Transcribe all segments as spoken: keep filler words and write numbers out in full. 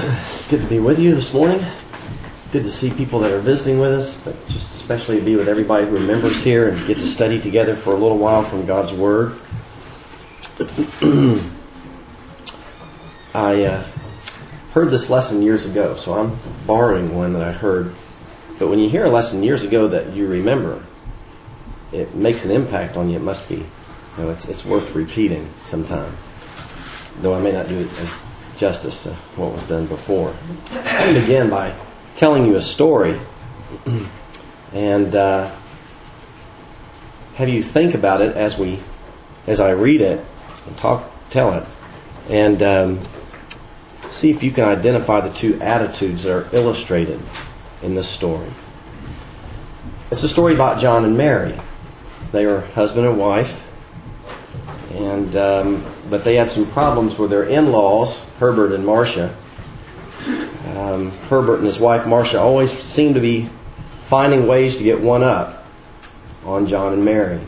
It's good to be with you this morning. It's good to see people that are visiting with us, but just especially to be with everybody who remembers here and get to study together for a little while from God's Word. I uh, heard this lesson years ago, so I'm borrowing one that I heard. But when you hear a lesson years ago that you remember, it makes an impact on you. It must be, you know, it's, it's worth repeating sometime. Though I may not do it as justice to what was done before. I'm going to begin by telling you a story and uh, have you think about it as we, as I read it and talk, tell it, and um, see if you can identify the two attitudes that are illustrated in this story. It's a story about John and Mary. They were husband and wife, and um, but they had some problems with their in-laws, Herbert and Marcia. Um, Herbert and his wife Marcia always seemed to be finding ways to get one up on John and Mary.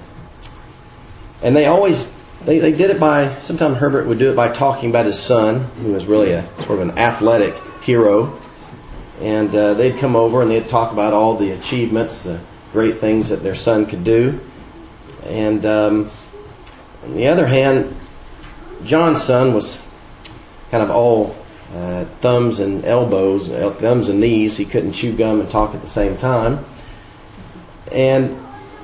And they always, they, they did it by, sometimes Herbert would do it by talking about his son, who was really a sort of an athletic hero. And uh, they'd come over and they'd talk about all the achievements, the great things that their son could do. And um, on the other hand, John's son was kind of all uh, thumbs and elbows, uh, thumbs and knees. He couldn't chew gum and talk at the same time. And,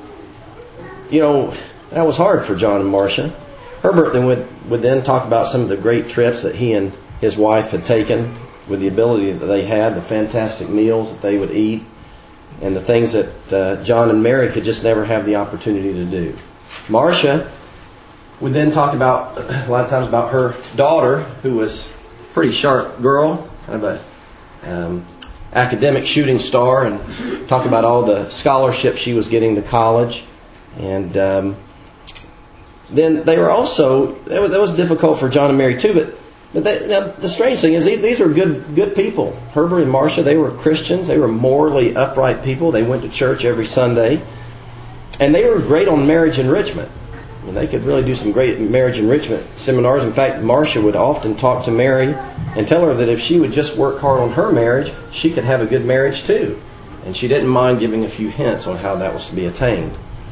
you know, that was hard for John and Marcia. Herbert then would, would then talk about some of the great trips that he and his wife had taken, with the ability that they had, the fantastic meals that they would eat, and the things that uh, John and Mary could just never have the opportunity to do. Marcia would then talk about, a lot of times, about her daughter, who was a pretty sharp girl, kind of a um, academic shooting star, and talk about all the scholarships she was getting to college. And um, then they were also, that was, that was difficult for John and Mary too, but But they, now, the strange thing is, these, these were good good people. Herbert and Marcia, they were Christians. They were morally upright people. They went to church every Sunday. And they were great on marriage enrichment. I mean, they could really do some great marriage enrichment seminars. In fact, Marcia would often talk to Mary and tell her that if she would just work hard on her marriage, she could have a good marriage too. And she didn't mind giving a few hints on how that was to be attained.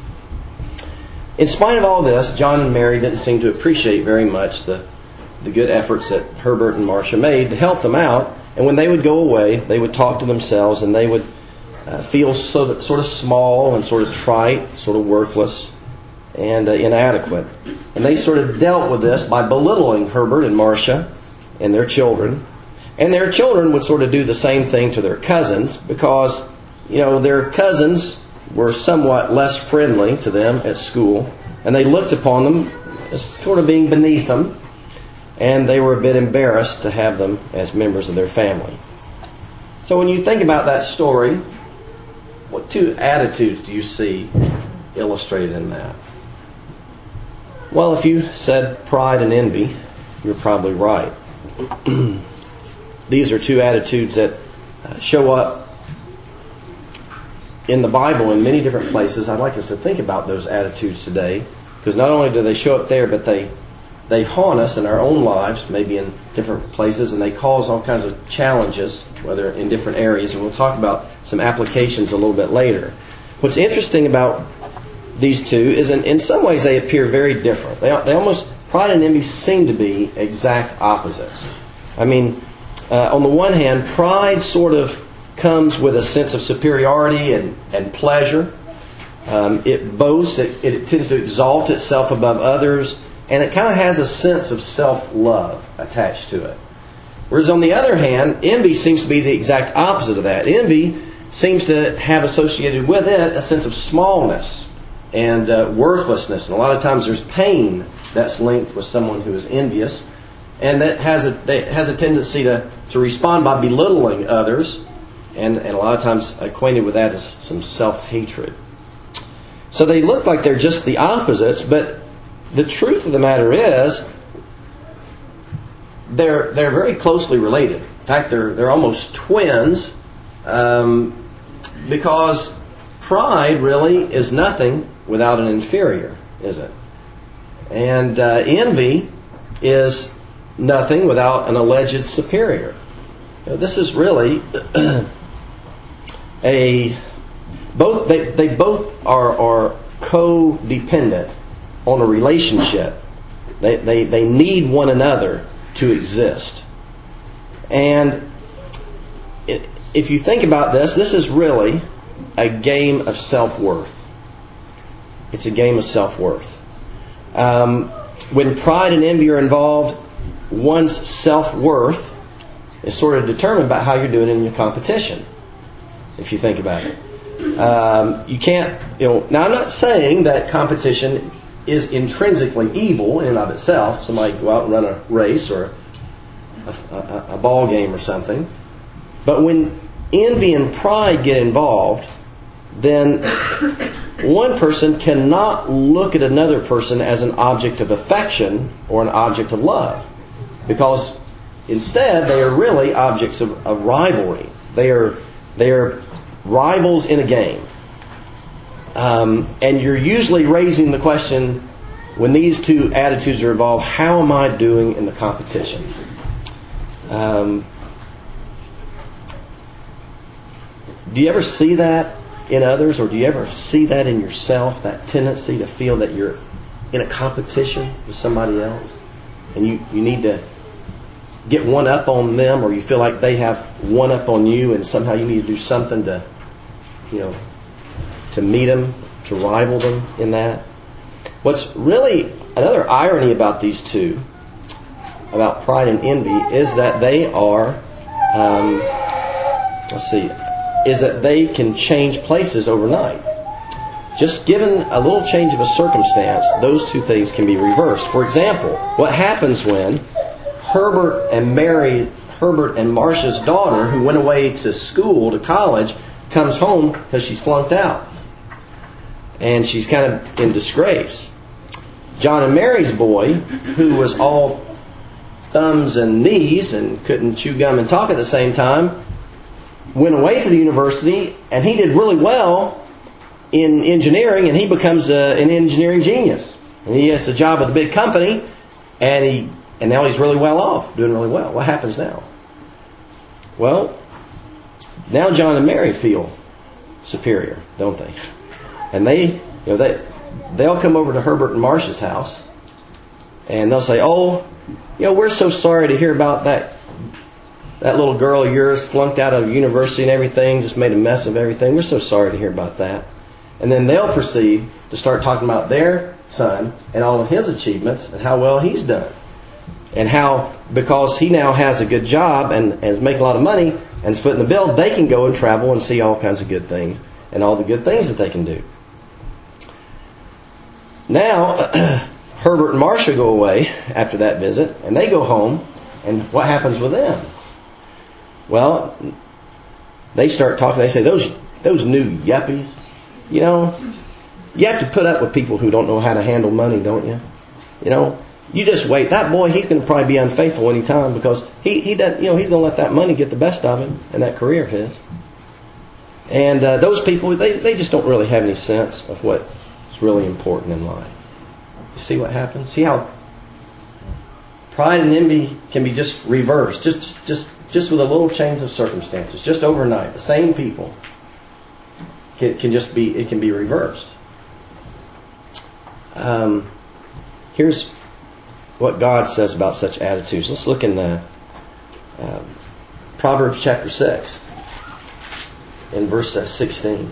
In spite of all this, John and Mary didn't seem to appreciate very much the the good efforts that Herbert and Marcia made to help them out. And when they would go away, they would talk to themselves, and they would uh, feel so, sort of small and sort of trite, sort of worthless and uh, inadequate. And they sort of dealt with this by belittling Herbert and Marcia and their children. And their children would sort of do the same thing to their cousins, because, you know, their cousins were somewhat less friendly to them at school, and they looked upon them as sort of being beneath them. And they were a bit embarrassed to have them as members of their family. So when you think about that story, what two attitudes do you see illustrated in that? Well, if you said pride and envy, you're probably right. These are two attitudes that show up in the Bible in many different places. I'd like us to think about those attitudes today, because not only do they show up there, but they They haunt us in our own lives, maybe in different places, and they cause all kinds of challenges, whether in different areas. And we'll talk about some applications a little bit later. What's interesting about these two is in, in some ways they appear very different. They, they almost, pride and envy seem to be exact opposites. I mean, uh, on the one hand, pride sort of comes with a sense of superiority and, and pleasure. Um, it boasts, it, it tends to exalt itself above others. And it kind of has a sense of self-love attached to it. Whereas on the other hand, envy seems to be the exact opposite of that. Envy seems to have associated with it a sense of smallness and uh, worthlessness. And a lot of times there's pain that's linked with someone who is envious. And that has a, that has a tendency to, to respond by belittling others. And, and a lot of times acquainted with that is some self-hatred. So they look like they're just the opposites, but the truth of the matter is, they're they're very closely related. In fact, they're they're almost twins, um, because pride really is nothing without an inferior, is it? And uh, envy is nothing without an alleged superior. You know, this is really a both. They they both are are codependent on a relationship. They they they need one another to exist. And it, if you think about this, this is really a game of self-worth. It's a game of self-worth. Um, when pride and envy are involved, one's self-worth is sort of determined by how you're doing in your competition, if you think about it. Um, you can't, you know, now I'm not saying that competition is intrinsically evil in and of itself. Somebody go out and run a race or a, a, a ball game or something. But when envy and pride get involved, then one person cannot look at another person as an object of affection or an object of love. Because instead, they are really objects of, of rivalry. They are they are rivals in a game. Um, and you're usually raising the question, when these two attitudes are involved, how am I doing in the competition? Um, do you ever see that in others, or do you ever see that in yourself, that tendency to feel that you're in a competition with somebody else, and you, you need to get one up on them, or you feel like they have one up on you, and somehow you need to do something to, you know, to meet them, to rival them in that? What's really another irony about these two, about pride and envy, is that they are, um, let's see, is that they can change places overnight. Just given a little change of a circumstance, those two things can be reversed. For example, what happens when Herbert and Mary, Herbert and Marcia's daughter, who went away to school, to college, comes home because she's flunked out. And she's kind of in disgrace. John and Mary's boy, who was all thumbs and knees and couldn't chew gum and talk at the same time, went away to the university, and he did really well in engineering, and he becomes a, an engineering genius. And he has a job with a big company, and he and now he's really well off, doing really well. What happens now? Well, now John and Mary feel superior, don't they? And they, you know, they they'll come over to Herbert and Marcia's house, and they'll say, "Oh, you know, we're so sorry to hear about that that little girl of yours flunked out of university and everything, just made a mess of everything. We're so sorry to hear about that." And then they'll proceed to start talking about their son and all of his achievements and how well he's done. And how, because he now has a good job and, and is making a lot of money and is footing the bill, they can go and travel and see all kinds of good things and all the good things that they can do. Now, Herbert and Marcia go away after that visit, and they go home, and what happens with them? Well, they start talking. They say, those those new yuppies, you know, you have to put up with people who don't know how to handle money, don't you? You know, you just wait. That boy, he's going to probably be unfaithful anytime because he, he doesn't, you know, he's going to let that money get the best of him in that career of his. And uh, those people, they, they just don't really have any sense of what is really important in life. You see what happens? See how pride and envy can be just reversed, just just just with a little change of circumstances, just overnight. The same people can, can just be, it can be reversed. Um, here's what God says about such attitudes. Let's look in the uh, Proverbs chapter six, in verse sixteen.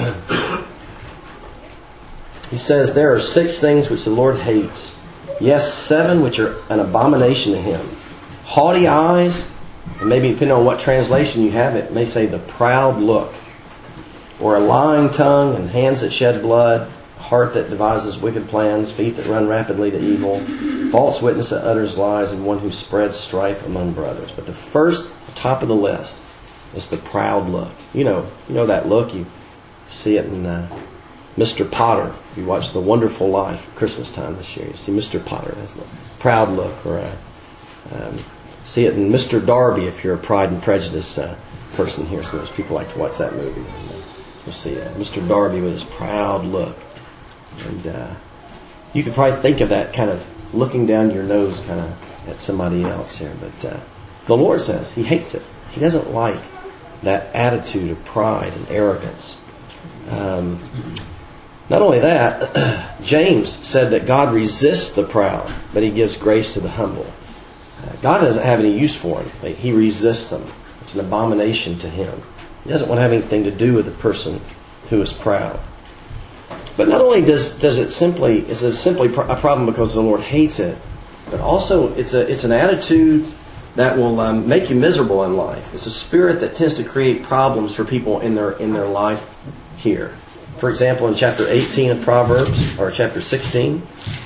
He says, "There are six things which the Lord hates, yes, seven which are an abomination to Him. Haughty eyes," and maybe depending on what translation you have, it may say the proud look, or a lying tongue and hands that shed blood, a heart that devises wicked plans, feet that run rapidly to evil, false witness that utters lies, and one who spreads strife among brothers. But the first, the top of the list, is the proud look. You know, you know that look. You see it in uh, Mister Potter. If you watch The Wonderful Life at Christmas time this year, you see Mister Potter has the proud look. Or uh, um, see it in Mister Darby if you're a Pride and Prejudice uh, person here. So those people like to watch that movie. And, uh, you'll see uh, Mister Darby with his proud look. And uh, you could probably think of that kind of looking down your nose kind of at somebody else here. But uh, the Lord says He hates it. He doesn't like that attitude of pride and arrogance. Um, not only that, James said that God resists the proud, but He gives grace to the humble. Uh, God doesn't have any use for them. Like, He resists them. It's an abomination to Him. He doesn't want to have anything to do with the person who is proud. But not only does does it simply is it simply a problem because the Lord hates it, but also it's a it's an attitude that will um, make you miserable in life. It's a spirit that tends to create problems for people in their in their life here. For example, in chapter eighteen of Proverbs, or chapter sixteen,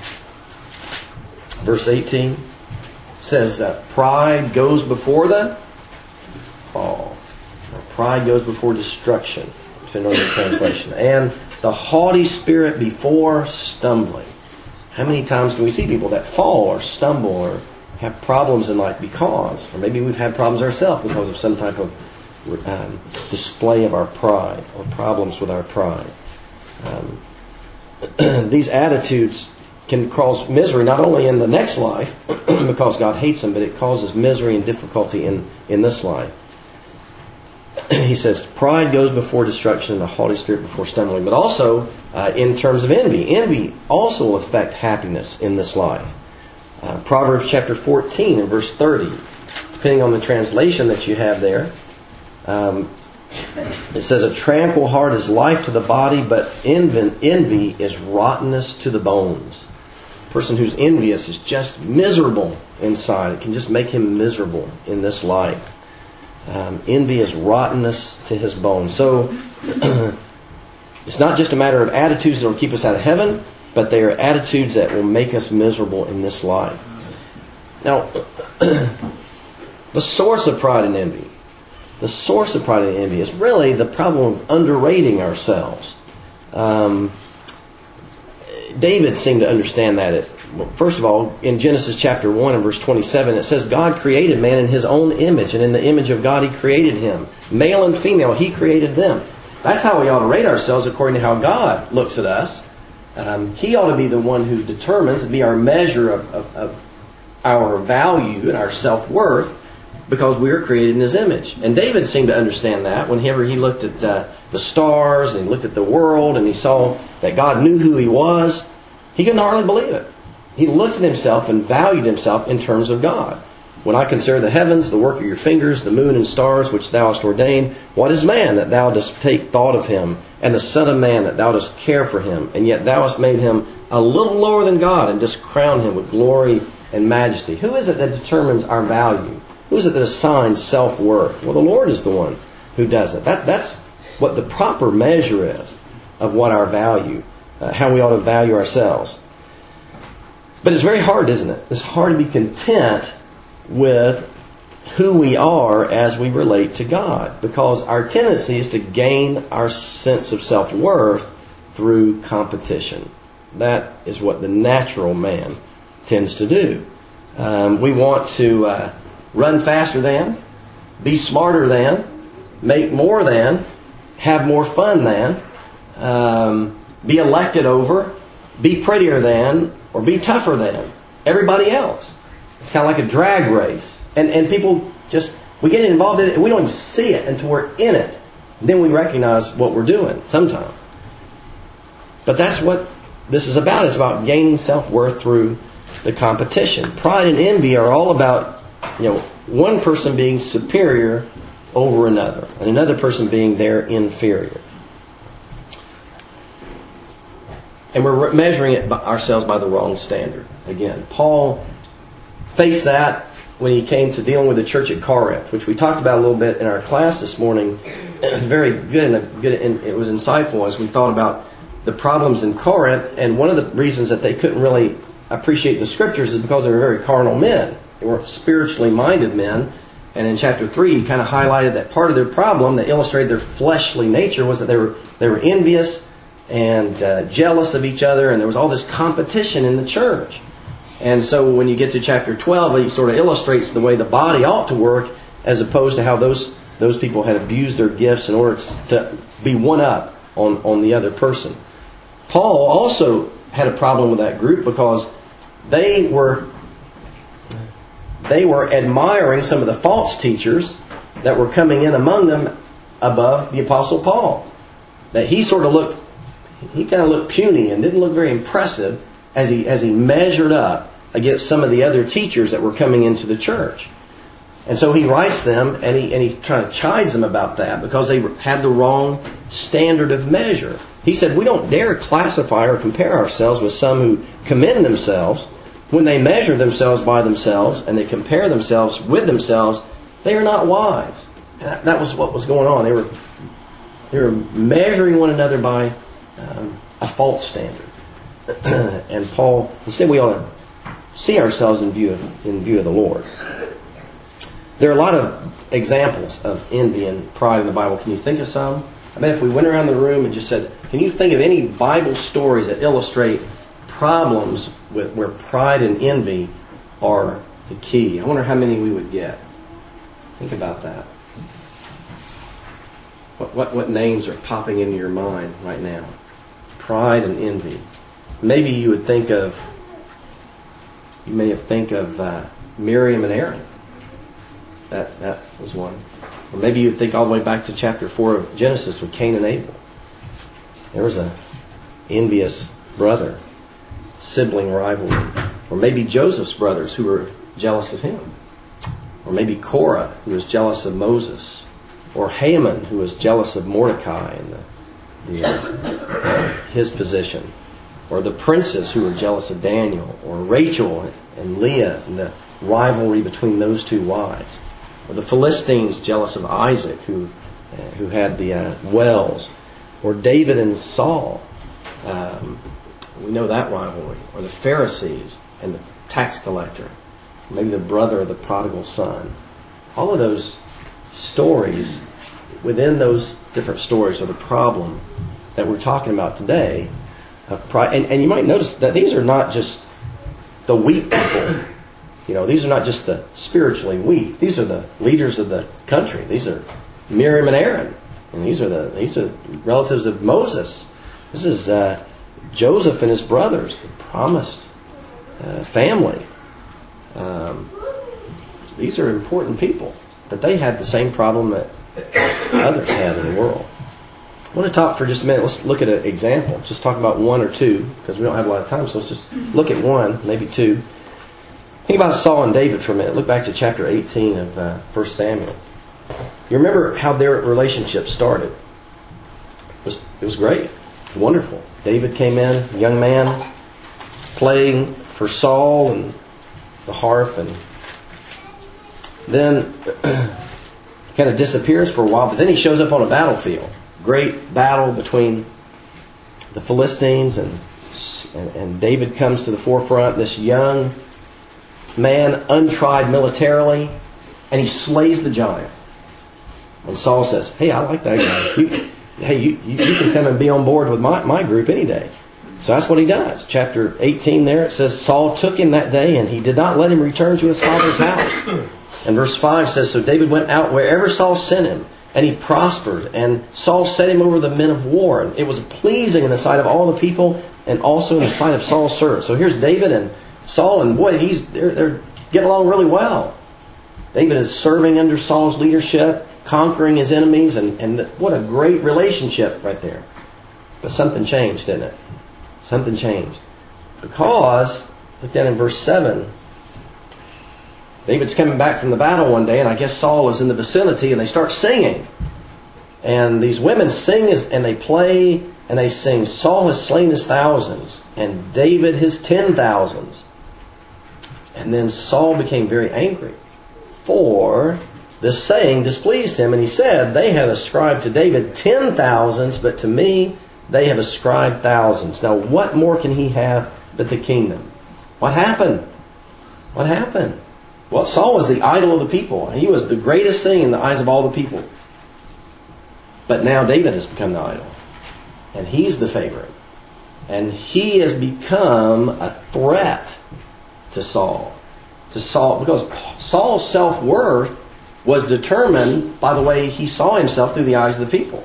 verse eighteen, says that pride goes before the fall. Or pride goes before destruction, depending on your translation. And the haughty spirit before stumbling. How many times can we see people that fall or stumble or have problems in life because, or maybe we've had problems ourselves because of some type of um, display of our pride or problems with our pride. Um, these attitudes can cause misery not only in the next life because God hates them, but it causes misery and difficulty in, in this life. He says, pride goes before destruction and the haughty spirit before stumbling. But also, uh, in terms of envy, envy also will affect happiness in this life. Uh, Proverbs chapter fourteen and verse thirty, depending on the translation that you have there, um, it says, a tranquil heart is life to the body, but envy, envy is rottenness to the bones. A person who's envious is just miserable inside. It can just make him miserable in this life. Um, envy is rottenness to his bones. So it's not just a matter of attitudes that will keep us out of heaven, but they are attitudes that will make us miserable in this life. Now, the source of pride and envy, the source of pride and envy is really the problem of underrating ourselves. Um, David seemed to understand that. It, well, first of all, in Genesis chapter one and verse twenty-seven, it says, God created man in His own image, and in the image of God He created him. Male and female, He created them. That's how we ought to rate ourselves according to how God looks at us. Um, he ought to be the one who determines, be our measure of, of, of our value and our self-worth, because we are created in His image. And David seemed to understand that whenever he looked at uh, the stars and he looked at the world and he saw that God knew who he was. He couldn't hardly believe it. He looked at himself and valued himself in terms of God. When I consider the heavens, the work of your fingers, the moon and stars which thou hast ordained, what is man that thou dost take thought of him, and the son of man that thou dost care for him? And yet thou hast made him a little lower than God, and dost crown him with glory and majesty. Who is it that determines our value? Who is it that assigns self-worth? Well, the Lord is the one who does it. That, that's what the proper measure is of what our value, uh, how we ought to value ourselves. But it's very hard, isn't it? It's hard to be content with who we are as we relate to God, because our tendency is to gain our sense of self-worth through competition. That is what the natural man tends to do. Um, we want to uh, run faster than, be smarter than, make more than, have more fun than, um, be elected over, be prettier than, or be tougher than everybody else. It's kind of like a drag race. And and people just, we get involved in it and we don't even see it until we're in it. Then we recognize what we're doing sometimes. But that's what this is about. It's about gaining self-worth through the competition. Pride and envy are all about, you know, one person being superior over another, and another person being their inferior. And we're measuring it by ourselves by the wrong standard. Again, Paul faced that when he came to dealing with the church at Corinth, which we talked about a little bit in our class this morning. It was very good and good, and it was insightful as we thought about the problems in Corinth. And one of the reasons that they couldn't really appreciate the Scriptures is because they were very carnal men. They weren't spiritually minded men. And in chapter three, he kind of highlighted that part of their problem that illustrated their fleshly nature was that they were they were envious and uh, jealous of each other, and there was all this competition in the church. And so when you get to chapter twelve, he sort of illustrates the way the body ought to work, as opposed to how those those people had abused their gifts in order to be one up on, on the other person. Paul also had a problem with that group because they were they were admiring some of the false teachers that were coming in among them above the Apostle Paul. That he sort of looked, he kind of looked puny and didn't look very impressive as he as he measured up against some of the other teachers that were coming into the church. And so he writes them, and he and he kind of chides them about that because they had the wrong standard of measure. He said, we don't dare classify or compare ourselves with some who commend themselves. When they measure themselves by themselves and they compare themselves with themselves, they are not wise. That, that was what was going on. They were they were measuring one another by um, a false standard. And Paul, he said we ought to see ourselves in view of in view of the Lord. There are a lot of examples of envy and pride in the Bible. Can you think of some? I mean, if we went around the room and just said, can you think of any Bible stories that illustrate problems with where pride and envy are the key? I wonder how many we would get. Think about that. What what, what names are popping into your mind right now? Pride and envy. Maybe you would think of, you may have think of uh, Miriam and Aaron. That that was one. Or maybe you'd think all the way back to chapter four of Genesis with Cain and Abel. There was a envious brother, sibling rivalry. Or maybe Joseph's brothers who were jealous of him. Or maybe Korah, who was jealous of Moses. Or Haman, who was jealous of Mordecai and the, the, uh, his position. Or the princes who were jealous of Daniel. Or Rachel and Leah and the rivalry between those two wives. Or the Philistines jealous of Isaac, who uh, who had the uh, wells. Or David and Saul. Um, we know that rivalry. Or the Pharisees and the tax collector. Maybe the brother of the prodigal son. All of those stories, within those different stories, are the problem that we're talking about today. Of pride. And, and you might notice that these are not just the weak people. You know, these are not just the spiritually weak. These are the leaders of the country. These are Miriam and Aaron. And these are the these are relatives of Moses. This is uh, Joseph and his brothers, the promised uh, family. Um, these are important people. But they had the same problem that others had in the world. I want to talk for just a minute. Let's look at an example. Just talk about one or two, because we don't have a lot of time. So let's just look at one, maybe two. Think about Saul and David for a minute. Look back to chapter eighteen of uh, First Samuel. You remember how their relationship started. It was, it was great. Wonderful. David came in, a young man, playing for Saul and the harp, and then kind of disappears for a while, but then he shows up on a battlefield. Great battle between the Philistines, and and, and David comes to the forefront, this young man, untried militarily, and he slays the giant. And Saul says, hey, I like that guy. You, hey, you, you, you can come and be on board with my, my group any day. So that's what he does. Chapter eighteen there, it says, Saul took him that day, and he did not let him return to his father's house. And verse five says, so David went out wherever Saul sent him, and he prospered. And Saul set him over the men of war. And it was pleasing in the sight of all the people, and also in the sight of Saul's servants. So here's David and Saul, and boy, he's they're, they're getting along really well. David is serving under Saul's leadership, conquering his enemies, and, and what a great relationship right there. But something changed, didn't it? Something changed. Because, look down in verse seven, David's coming back from the battle one day, and I guess Saul is in the vicinity, and they start singing. And these women sing, as, and they play, and they sing, Saul has slain his thousands, and David his ten thousands. And then Saul became very angry, for this saying displeased him, and he said, they have ascribed to David ten thousands, but to me they have ascribed thousands. Now what more can he have but the kingdom? What happened? What happened? Well, Saul was the idol of the people. He was the greatest thing in the eyes of all the people. But now David has become the idol. And he's the favorite. And he has become a threat to Saul. To Saul, because Saul's self-worth was determined by the way he saw himself through the eyes of the people.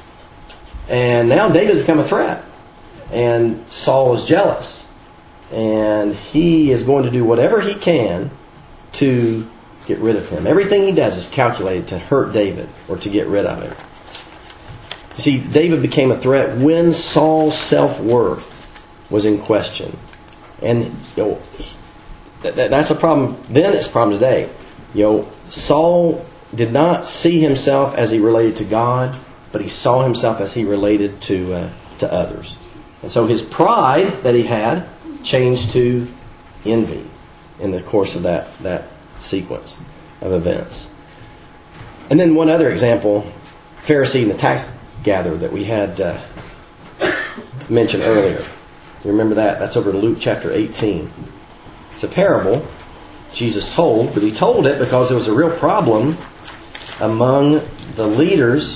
And now David has become a threat. And Saul is jealous. And he is going to do whatever he can to get rid of him. Everything he does is calculated to hurt David or to get rid of him. You see, David became a threat when Saul's self-worth was in question. And you know, that, that, that's a problem then, it's a problem today. You know, Saul did not see himself as he related to God, but he saw himself as he related to uh, to others. And so his pride that he had changed to envy in the course of that, that sequence of events. And then one other example, Pharisee and the tax gatherer that we had uh, mentioned earlier. You remember that? That's over in Luke chapter eighteen. It's a parable Jesus told, but he told it because there was a real problem among the leaders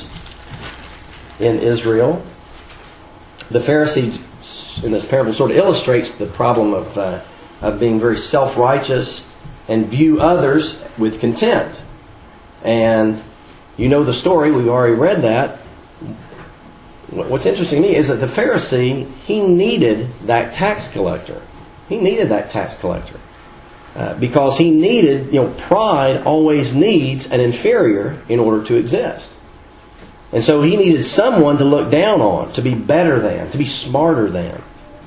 in Israel. The Pharisee in this parable sort of illustrates the problem of uh, of being very self-righteous and view others with contempt. And you know the story, we've already read that. What's interesting to me is that the Pharisee, he needed that tax collector. He needed that tax collector. Uh, because he needed, you know, pride always needs an inferior in order to exist. And so he needed someone to look down on, to be better than, to be smarter than.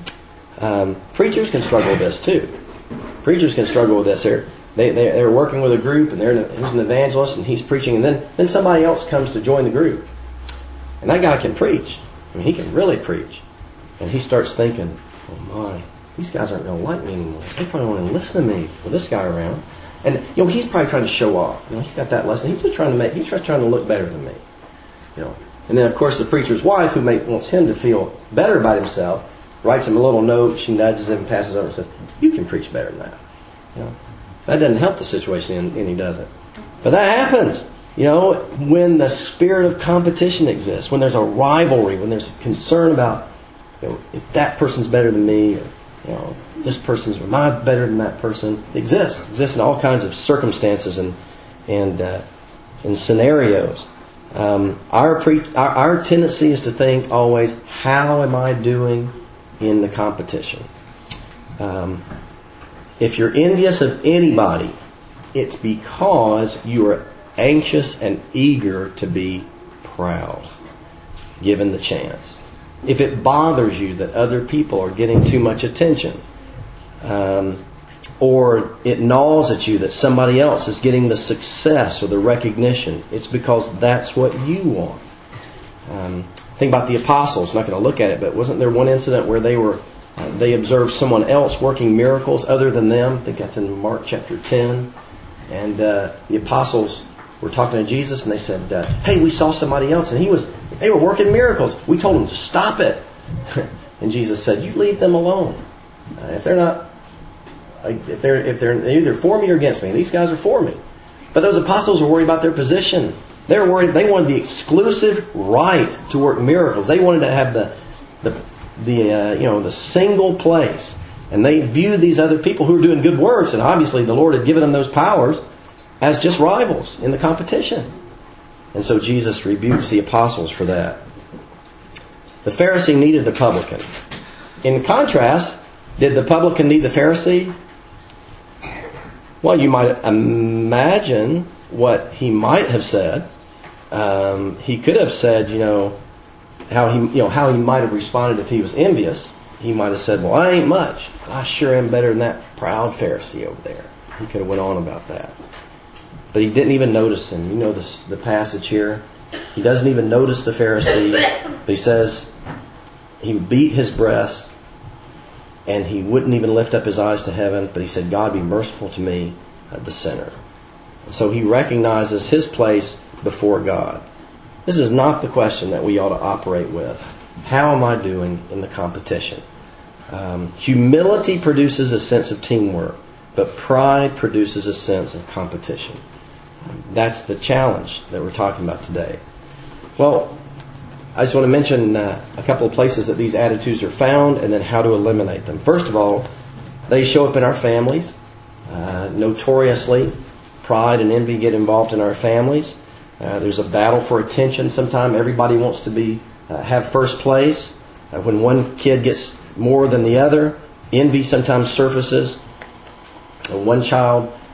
Um, preachers can struggle with this too. Preachers can struggle with this. They're, they, they, they're working with a group, and they're he's an evangelist, and he's preaching, and then, then somebody else comes to join the group. And that guy can preach. I mean, he can really preach. And he starts thinking, oh my, these guys aren't going to like me anymore. They probably won't even listen to me with this guy around. And, you know, he's probably trying to show off. You know, he's got that lesson. He's just trying to make, he's just trying to look better than me. You know. And then, of course, the preacher's wife, who may, wants him to feel better about himself, writes him a little note. She nudges him, passes it over, and says, you can preach better than that. You know. That doesn't help the situation any, does it? But that happens. You know, when the spirit of competition exists, when there's a rivalry, when there's a concern about, you know, if that person's better than me, or, you know, this person's, am I better than that person? It exists. It exists in all kinds of circumstances and and uh, and scenarios. Um, our, pre- our our tendency is to think always, how am I doing in the competition? Um, if you're envious of anybody, it's because you are anxious and eager to be proud, given the chance. If it bothers you that other people are getting too much attention, um, or it gnaws at you that somebody else is getting the success or the recognition, it's because that's what you want. Um, think about the apostles. I'm not going to look at it, but wasn't there one incident where they were uh, they observed someone else working miracles other than them? I think that's in Mark chapter ten. And uh, the apostles were talking to Jesus, and they said, uh, hey, we saw somebody else, and he was they were working miracles. We told them to stop it. And Jesus said, you leave them alone. Uh, if they're not, like, if they're if they're either for me or against me, these guys are for me. But those apostles were worried about their position. They were worried. They wanted the exclusive right to work miracles. They wanted to have the the the uh, you know the single place. And they viewed these other people who were doing good works, and obviously the Lord had given them those powers, as just rivals in the competition. And so Jesus rebukes the apostles for that. The Pharisee needed the publican. In contrast, did the publican need the Pharisee? Well, you might imagine what he might have said. Um, he could have said, you know, how he, you know, how he might have responded if he was envious. He might have said, well, I ain't much. I sure am better than that proud Pharisee over there. He could have went on about that. But he didn't even notice him. You know this, the passage here. He doesn't even notice the Pharisee. But he says he beat his breast, and he wouldn't even lift up his eyes to heaven. But he said, God, be merciful to me, the sinner. And so he recognizes his place before God. This is not the question that we ought to operate with. How am I doing in the competition? Um, humility produces a sense of teamwork, but pride produces a sense of competition. Um, that's the challenge that we're talking about today. Well, I just want to mention uh, a couple of places that these attitudes are found and then how to eliminate them. First of all, they show up in our families. Uh, notoriously, pride and envy get involved in our families. Uh, there's a battle for attention sometimes. Everybody wants to be uh, have first place. Uh, when one kid gets more than the other, envy sometimes surfaces. Uh, one child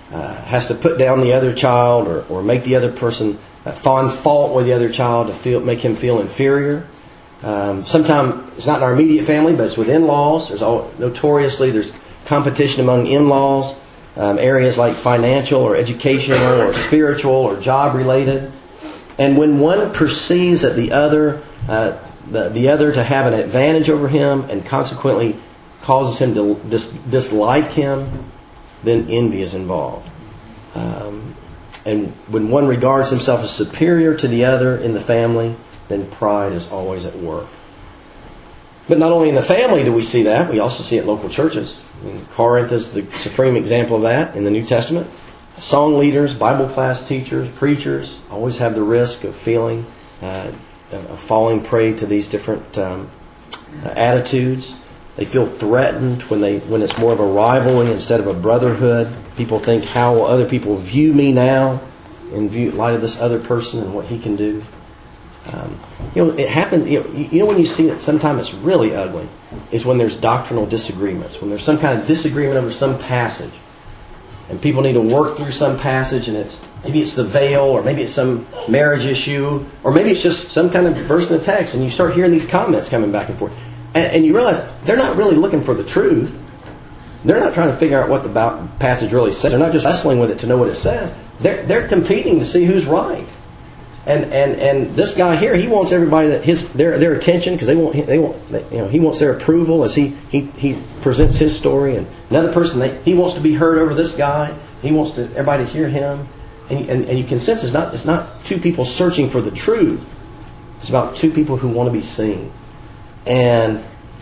uh, has to put down the other child or, or make the other person uh, find fault with the other child to feel make him feel inferior. Um, sometimes it's not in our immediate family, but it's with in-laws. There's all, notoriously there's competition among in-laws, um, areas like financial or educational or spiritual or job related. And when one perceives that the other, uh, the, the other to have an advantage over him and consequently causes him to dis- dislike him, then envy is involved. Um, and when one regards himself as superior to the other in the family, then pride is always at work. But not only in the family do we see that, we also see it in local churches. I mean, Corinth is the supreme example of that in the New Testament. Song leaders, Bible class teachers, preachers always have the risk of feeling, uh, of falling prey to these different um, uh, attitudes. They feel threatened when they when it's more of a rivalry instead of a brotherhood. People think, how will other people view me now in view, light of this other person and what he can do? Um, you know, it happened. You know, you know when you see it, sometimes it's really ugly. Is when there's doctrinal disagreements, when there's some kind of disagreement over some passage, and people need to work through some passage, and it's maybe it's the veil, or maybe it's some marriage issue, or maybe it's just some kind of verse in the text, and you start hearing these comments coming back and forth, and, and you realize they're not really looking for the truth. They're not trying to figure out what the passage really says. They're not just wrestling with it to know what it says. They're they're competing to see who's right. And and and this guy here, he wants everybody that his their their attention because they want they want you know he wants their approval as he he, he presents his story. And another person, they, he wants to be heard over this guy. He wants to everybody to hear him. And and, and you can sense it's not it's not two people searching for the truth. It's about two people who want to be seen. And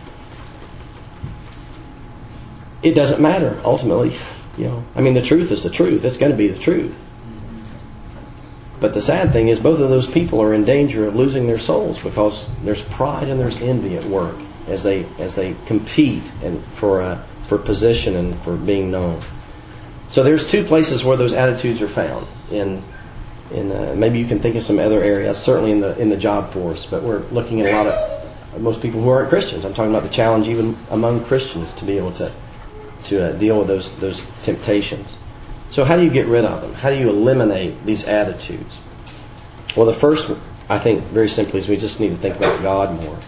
it doesn't matter ultimately. You know, I mean, the truth is the truth. It's going to be the truth. But the sad thing is both of those people are in danger of losing their souls because there's pride and there's envy at work as they as they compete and for uh, for position and for being known. So there's two places where those attitudes are found. In in uh, maybe you can think of some other areas. Certainly in the in the job force, but we're looking at a lot of most people who aren't Christians. I'm talking about the challenge even among Christians to be able to to uh, deal with those those temptations. So how do you get rid of them? How do you eliminate these attitudes? Well, the first, I think, very simply, is we just need to think about God more.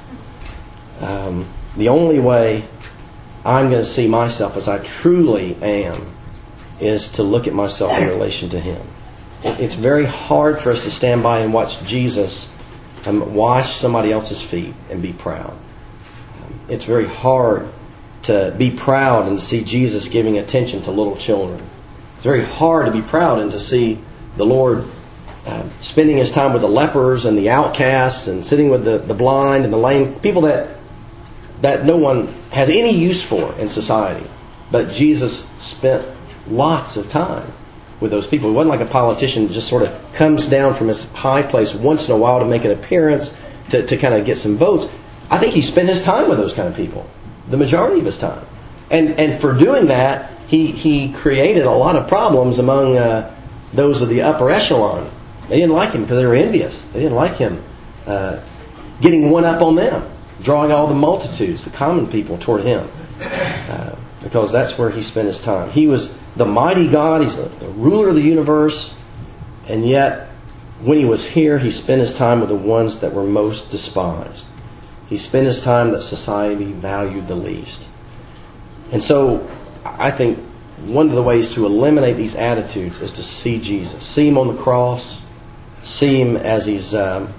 Um, the only way I'm going to see myself as I truly am is to look at myself in relation to Him. It's very hard for us to stand by and watch Jesus um, wash somebody else's feet and be proud. Um, it's very hard to be proud and to see Jesus giving attention to little children. It's very hard to be proud and to see the Lord uh, spending His time with the lepers and the outcasts and sitting with the, the blind and the lame, people that that no one has any use for in society. But Jesus spent lots of time with those people. He wasn't like a politician that just sort of comes down from his high place once in a while to make an appearance to, to kind of get some votes. I think He spent His time with those kind of people, the majority of His time. And, and for doing that, He he created a lot of problems among uh, those of the upper echelon. They didn't like Him because they were envious. They didn't like Him uh, getting one up on them, drawing all the multitudes, the common people, toward Him. Uh, because that's where He spent His time. He was the mighty God. He's the, the ruler of the universe. And yet, when He was here, He spent His time with the ones that were most despised. He spent His time that society valued the least. And so, I think one of the ways to eliminate these attitudes is to see Jesus. See Him on the cross. See Him as He's um,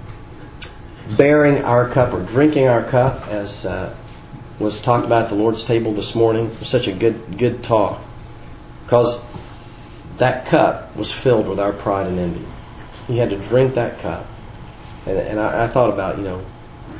bearing our cup or drinking our cup, as uh, was talked about at the Lord's table this morning. It was such a good, good talk. Because that cup was filled with our pride and envy. He had to drink that cup. And, and I, I thought about, you know,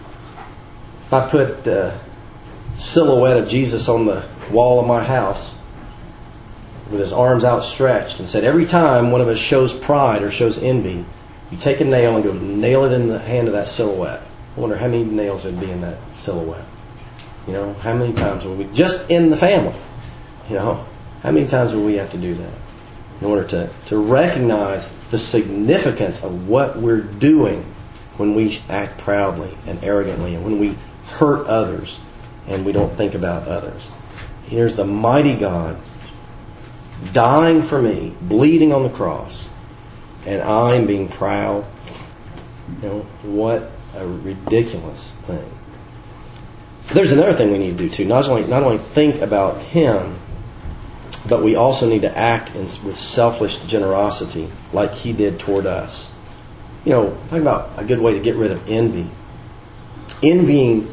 if I put a silhouette of Jesus on the wall of my house with His arms outstretched and said, every time one of us shows pride or shows envy, you take a nail and go nail it in the hand of that silhouette. I wonder how many nails would be in that silhouette. You know, how many times would we, just in the family, you know, how many times would we have to do that in order to, to recognize the significance of what we're doing when we act proudly and arrogantly and when we hurt others and we don't think about others. Here's the mighty God dying for me, bleeding on the cross, and I'm being proud. You know, what a ridiculous thing. There's another thing we need to do too. Not only not only think about Him, but we also need to act in, with selfless generosity like He did toward us. You know, talk about a good way to get rid of envy. Envying,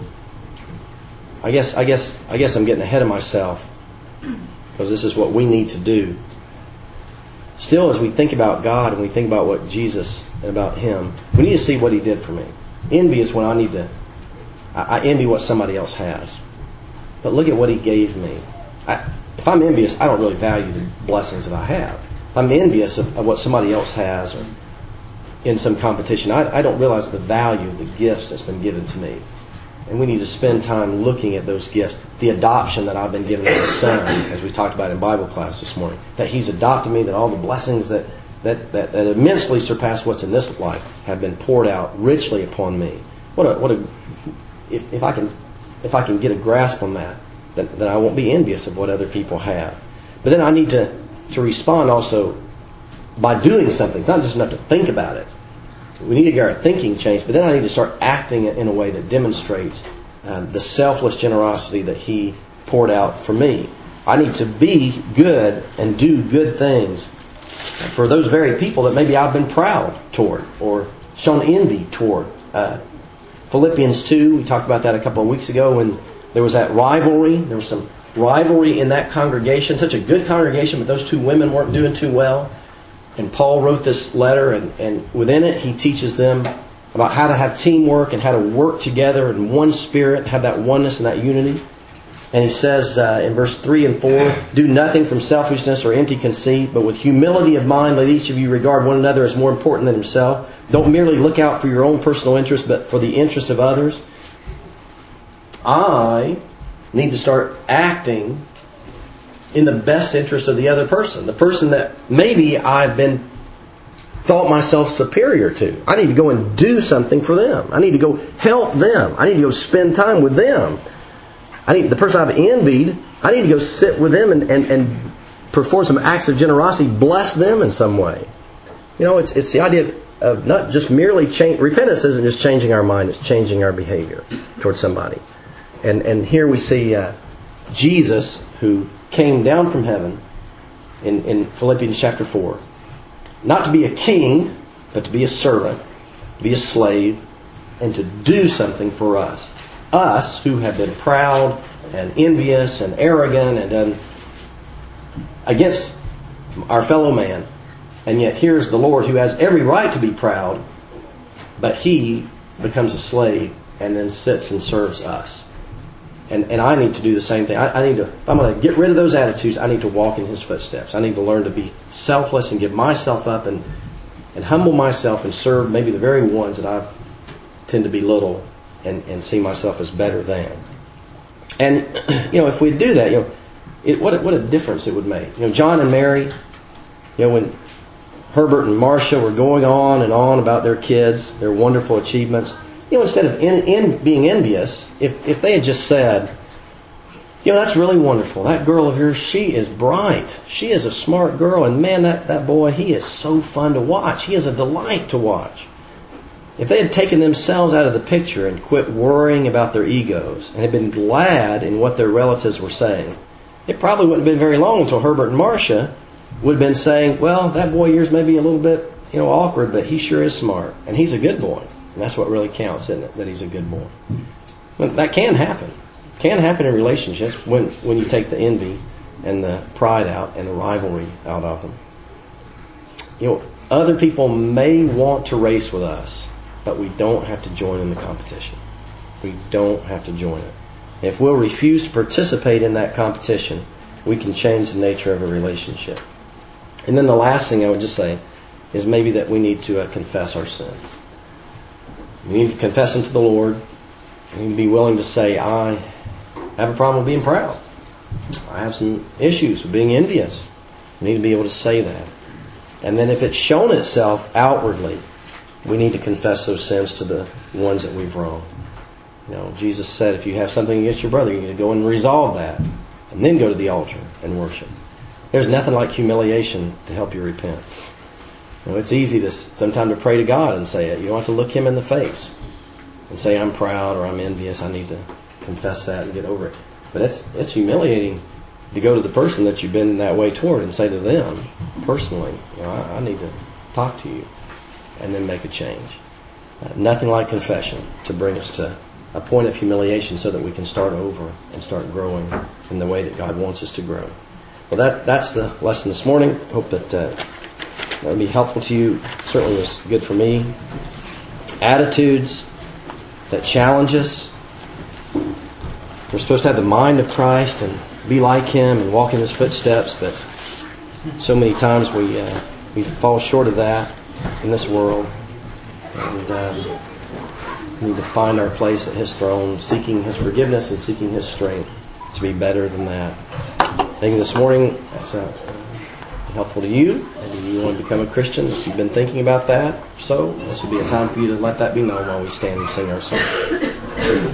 I guess, I guess, I guess I'm getting ahead of myself because this is what we need to do. Still, as we think about God and we think about what Jesus and about Him, we need to see what He did for me. Envy is when I need to, I, I envy what somebody else has. But look at what He gave me. I, if I'm envious, I don't really value the blessings that I have. If I'm envious of, of what somebody else has or in some competition, I, I don't realize the value of the gifts that's been given to me. And we need to spend time looking at those gifts. The adoption that I've been given as a son, as we talked about in Bible class this morning. That He's adopted me, that all the blessings that, that, that, that immensely surpass what's in this life have been poured out richly upon me. What a, what a, if, if I can, if I can get a grasp on that, then, then I won't be envious of what other people have. But then I need to, to respond also by doing something. It's not just enough to think about it. We need to get our thinking changed, but then I need to start acting it in a way that demonstrates um, the selfless generosity that He poured out for me. I need to be good and do good things for those very people that maybe I've been proud toward or shown envy toward. Uh, Philippians two, we talked about that a couple of weeks ago when there was that rivalry. There was some rivalry in that congregation, such a good congregation, but those two women weren't doing too well. And Paul wrote this letter, and, and within it he teaches them about how to have teamwork and how to work together in one spirit, have that oneness and that unity. And he says uh, in verse three and four, do nothing from selfishness or empty conceit, but with humility of mind let each of you regard one another as more important than himself. Don't merely look out for your own personal interest, but for the interest of others. I need to start acting in the best interest of the other person. The person that maybe I've been thought myself superior to. I need to go and do something for them. I need to go help them. I need to go spend time with them. I need the person I've envied, I need to go sit with them and, and, and perform some acts of generosity, bless them in some way. You know, it's it's the idea of not just merely change. Repentance isn't just changing our mind, it's changing our behavior towards somebody. And and here we see uh, Jesus, who came down from heaven in, in Philippians chapter four. Not to be a king, but to be a servant, to be a slave, and to do something for us. Us who have been proud and envious and arrogant and done against our fellow man. And yet here's the Lord who has every right to be proud, but He becomes a slave and then sits and serves us. And and I need to do the same thing. I, I need to, if I'm going to get rid of those attitudes, I need to walk in His footsteps. I need to learn to be selfless and give myself up and, and humble myself and serve maybe the very ones that I tend to belittle and, and see myself as better than. And, you know, if we do that, you know, it, what, a, what a difference it would make. You know, John and Mary, you know, when Herbert and Marcia were going on and on about their kids, their wonderful achievements, you know, instead of in, in being envious, if, if they had just said, you know, that's really wonderful. That girl of yours, she is bright. She is a smart girl. And man, that, that boy, he is so fun to watch. He is a delight to watch. If they had taken themselves out of the picture and quit worrying about their egos and had been glad in what their relatives were saying, it probably wouldn't have been very long until Herbert and Marcia would have been saying, well, that boy of yours may be a little bit, you know, awkward, but he sure is smart. And he's a good boy. And that's what really counts, isn't it? That he's a good boy. Well, that can happen. It can happen in relationships when, when you take the envy and the pride out and the rivalry out of them. You know, other people may want to race with us, but we don't have to join in the competition. We don't have to join it. If we'll refuse to participate in that competition, we can change the nature of a relationship. And then the last thing I would just say is maybe that we need to uh, confess our sins. We need to confess them to the Lord. We need to be willing to say, I have a problem with being proud. I have some issues with being envious. We need to be able to say that. And then if it's shown itself outwardly, we need to confess those sins to the ones that we've wronged. You know, Jesus said if you have something against your brother, you need to go and resolve that. And then go to the altar and worship. There's nothing like humiliation to help you repent. You know, it's easy to sometimes to pray to God and say it. You don't have to look Him in the face and say, I'm proud or I'm envious. I need to confess that and get over it. But it's it's humiliating to go to the person that you've been that way toward and say to them personally, you know, I, I need to talk to you, and then make a change. Uh, nothing like confession to bring us to a point of humiliation so that we can start over and start growing in the way that God wants us to grow. Well, that that's the lesson this morning. Hope that uh, that would be helpful to you. Certainly was good for me. Attitudes that challenge us. We're supposed to have the mind of Christ and be like Him and walk in His footsteps, but so many times we uh, we fall short of that in this world. And um, we need to find our place at His throne, seeking His forgiveness and seeking His strength to be better than that. I think this morning that's uh, helpful to you. Maybe you want to become a Christian. If you've been thinking about that, so this would be a time for you to let that be known while we stand and sing our song.